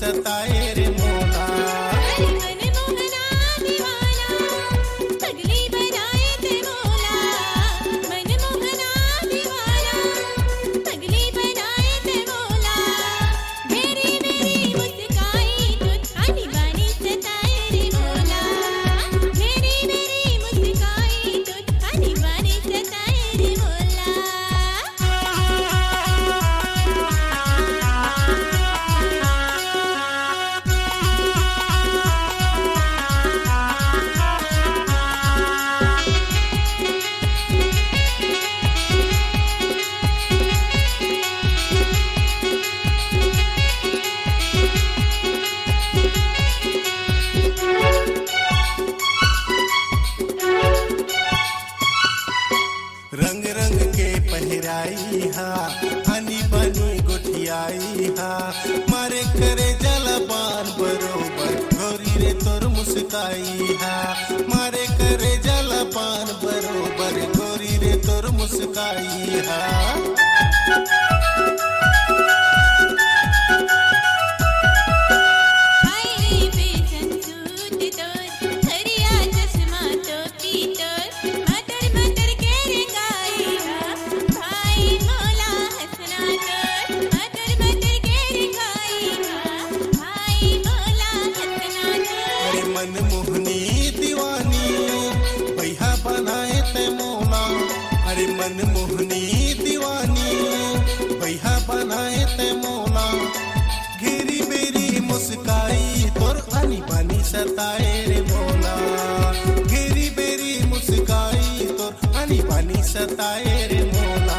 सताए रे मोला। रंग रंग के पहराई हा, हनी बनी गुठियाई हा, मारे करे जलपान बरोबर गोरी रे तोर मुस्काई हा, मारे करे जलपान बरोबर गोरी रे तोर मुस्काई हा। मनमोहनी दीवानी भैया बनाए ते मोला, अरे मनमोहनी दीवानी भैया बनाए ते मोला, घेरी मेरी मुस्काई तोर आनी बानी सताए रे मोला, घेरी मेरी मुस्काई तोर आनी बानी सताए रे मोला।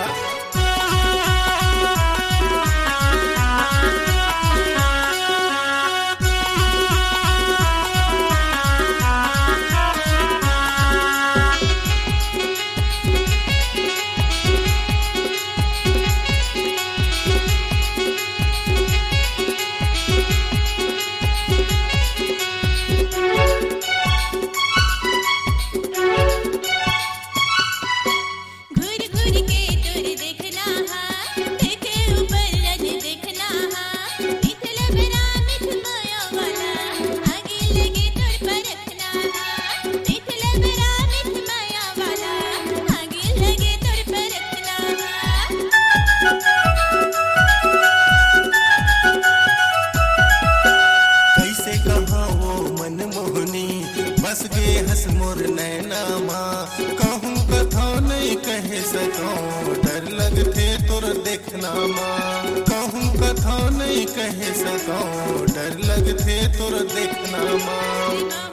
बस गे हंस मोर नैना माँ, कहूँ कथा नहीं कह सकूँ, डर लगते तोर देखना माँ, कहूँ कथा नहीं कह सकूँ, डर लगते तोर देखना माँ।